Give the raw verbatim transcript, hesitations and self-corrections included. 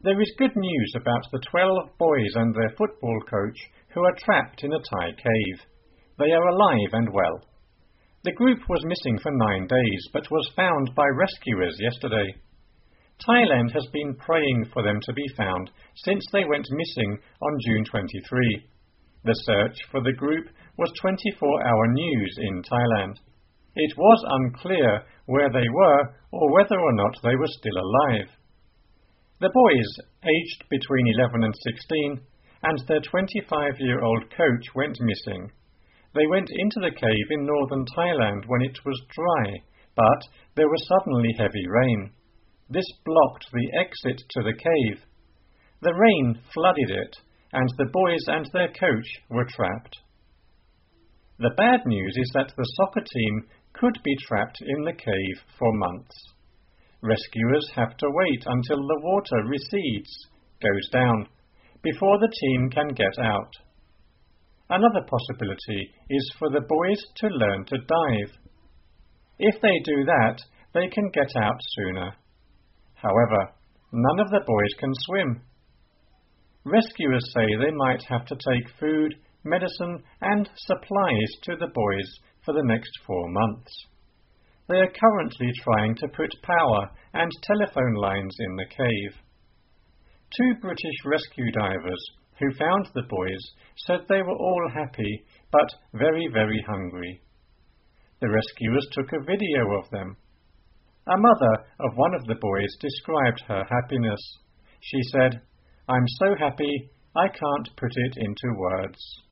There is good news about the twelve boys and their football coach who are trapped in a Thai cave. They are alive and well. The group was missing for nine days, but was found by rescuers yesterday. Thailand has been praying for them to be found since they went missing on June twenty-third. The search for the group was twenty-four hour news in Thailand. It was unclear where they were or whether or not they were still alive. The boys, aged between eleven and sixteen, and their twenty-five-year-old coach went missing. They went into the cave in northern Thailand when it was dry, but there was suddenly heavy rain. This blocked the exit to the cave. The rain flooded it, and the boys and their coach were trapped. The bad news is that the soccer team could be trapped in the cave for months. Rescuers have to wait until the water recedes, goes down, before the team can get out. Another possibility is for the boys to learn to dive. If they do that, they can get out sooner. However, none of the boys can swim. Rescuers say they might have to take food, medicine, and supplies to the boys for the next four months. They are currently trying to put power and telephone lines in the cave. Two British rescue divers who found the boys said they were all happy but very, very hungry. The rescuers took a video of them. A mother of one of the boys described her happiness. She said, "I'm so happy, I can't put it into words."